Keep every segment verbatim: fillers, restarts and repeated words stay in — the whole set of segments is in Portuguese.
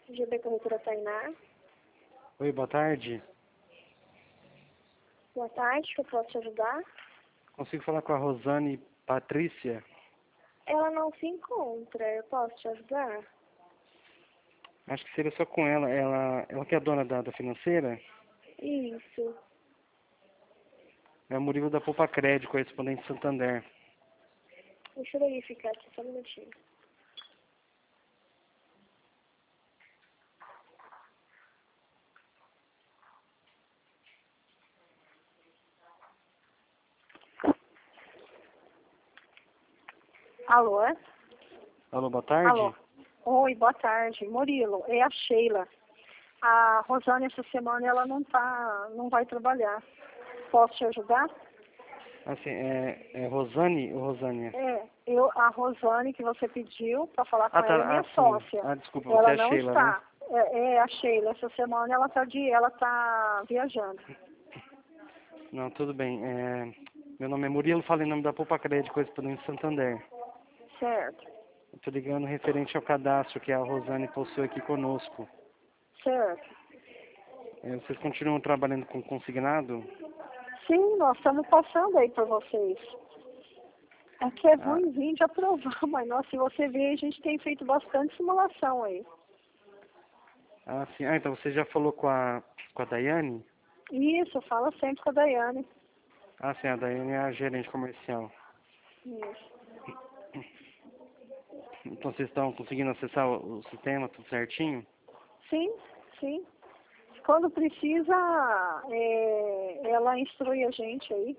G B Corretora Tainá. Oi, boa tarde. Boa tarde, que eu posso te ajudar? Consigo falar com a Rosane Patrícia? Ela não se encontra, eu posso te ajudar? Acho que seria só com ela. Ela, ela que é a dona da, da financeira? Isso. É o Murilo da Poupa Crédito, correspondente Santander. Deixa eu verificar aqui, só um minutinho. Alô? Alô, boa tarde. Alô? Oi, boa tarde. Murilo, é a Sheila. A Rosane essa semana ela não tá, não vai trabalhar. Posso te ajudar? Assim, é, é Rosane ou Rosânia? É, eu, a Rosane que você pediu para falar com Ah, tá. ela é minha Ah, sim. sócia. Ah, desculpa, Ela você é a não Sheila, né? está. É, é a Sheila. Essa semana ela tá de, ela tá viajando. Não, tudo bem. É, meu nome é Murilo, falo em nome da Poupa Crédito, correspondente Santander. Certo, Eu tô ligando referente ao cadastro que a Rosane possui aqui conosco. certo. É, vocês continuam trabalhando com consignado? Sim, nós estamos passando aí para vocês. É que é Ah, ruimzinho de aprovar, mas nós, se você ver, a gente tem feito bastante simulação aí. ah, sim. Ah, então você já falou com a, com a Daiane? Isso, fala sempre com a Daiane. Ah, sim, a Daiane é a gerente comercial. Isso. Então vocês estão conseguindo acessar o, o sistema, tudo certinho? Sim, sim. Quando precisa, é, ela instrui a gente aí.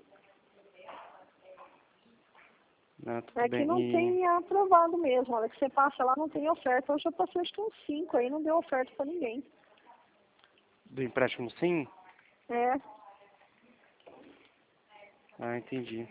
Ah, tudo É que bem. não E tem aprovado mesmo. A hora que você passa lá, não tem oferta. Hoje eu passei acho que uns cinco aí, não deu oferta para ninguém. do empréstimo sim? É, Ah, entendi.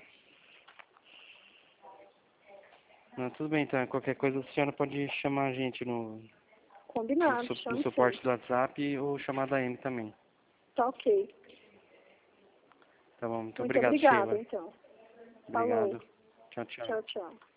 Não, tudo bem, então. Qualquer coisa a senhora pode chamar a gente no, no, combinado, su- no chame sim. suporte do WhatsApp ou chamar a Daiane também. Tá ok. Tá bom, muito Muito obrigado, obrigada, Sheila. então. Falou. Obrigado. Tchau, tchau. Tchau, tchau.